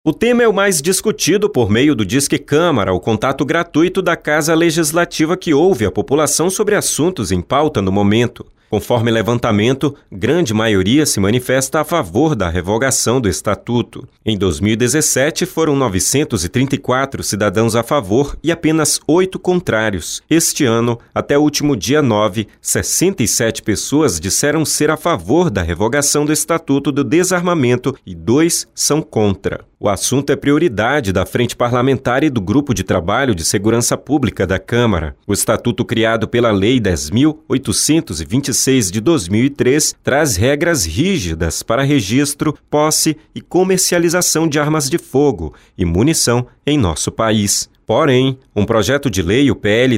O tema é o mais discutido por meio do Disque Câmara, o contato gratuito da Casa Legislativa que ouve a população sobre assuntos em pauta no momento. Conforme levantamento, grande maioria se manifesta a favor da revogação do Estatuto. Em 2017, foram 934 cidadãos a favor e apenas 8 contrários. Este ano, até o último dia 9, 67 pessoas disseram ser a favor da revogação do Estatuto do Desarmamento e 2 são contra. O assunto é prioridade da Frente Parlamentar e do Grupo de Trabalho de Segurança Pública da Câmara. O Estatuto criado pela Lei 10.826 de 2003 traz regras rígidas para registro, posse e comercialização de armas de fogo e munição em nosso país. Porém, um projeto de lei, o PL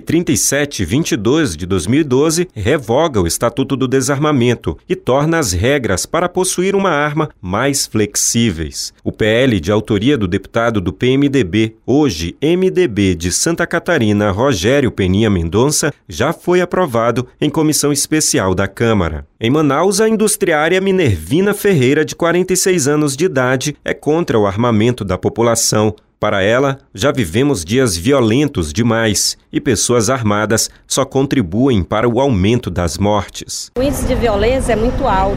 3722 de 2012, revoga o Estatuto do Desarmamento e torna as regras para possuir uma arma mais flexíveis. O PL, de autoria do deputado do PMDB, hoje MDB de Santa Catarina, Rogério Peninha Mendonça, já foi aprovado em comissão especial da Câmara. Em Manaus, a industriária Minervina Ferreira, de 46 anos de idade, é contra o armamento da população. Para ela, já vivemos dias violentos demais e pessoas armadas só contribuem para o aumento das mortes. O índice de violência é muito alto.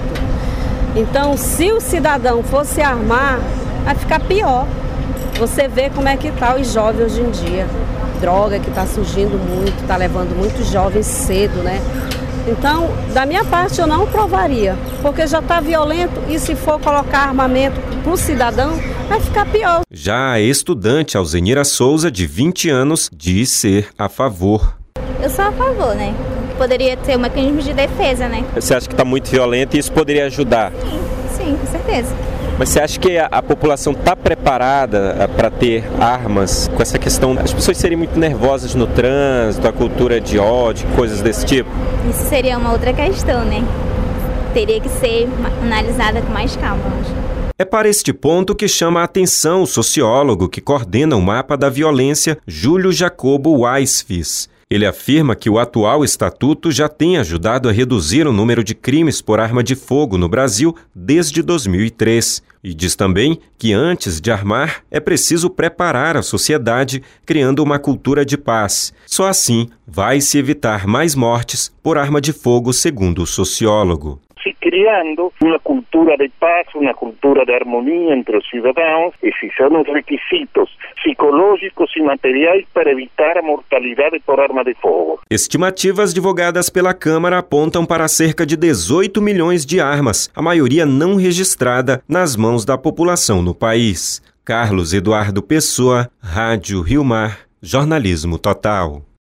Então, se o cidadão fosse armar, vai ficar pior. Você vê como é que está os jovens hoje em dia. Droga que está surgindo muito, está levando muitos jovens cedo, né? Então, da minha parte, eu não aprovaria, porque já está violento e se for colocar armamento para o cidadão, vai ficar pior. Já a estudante Alzenira Souza, de 20 anos, diz ser a favor. Eu sou a favor, né? Poderia ter um mecanismo de defesa, né? Você acha que está muito violento e isso poderia ajudar? Sim, com certeza. Mas você acha que a população está preparada para ter armas com essa questão? As pessoas serem muito nervosas no trânsito, a cultura de ódio, coisas desse tipo? Isso seria uma outra questão, né? Teria que ser analisada com mais calma, acho. É para este ponto que chama a atenção o sociólogo que coordena o mapa da violência, Júlio Jacobo Weisfis. Ele afirma que o atual estatuto já tem ajudado a reduzir o número de crimes por arma de fogo no Brasil desde 2003. E diz também que antes de armar é preciso preparar a sociedade, criando uma cultura de paz. Só assim vai se evitar mais mortes por arma de fogo, segundo o sociólogo. Se criando uma cultura de paz, uma cultura de harmonia entre os cidadãos, esses são os requisitos psicológicos e materiais para evitar a mortalidade por arma de fogo. Estimativas divulgadas pela Câmara apontam para cerca de 18 milhões de armas, a maioria não registrada, nas mãos da população no país. Carlos Eduardo Pessoa, Rádio Rio Mar, Jornalismo Total.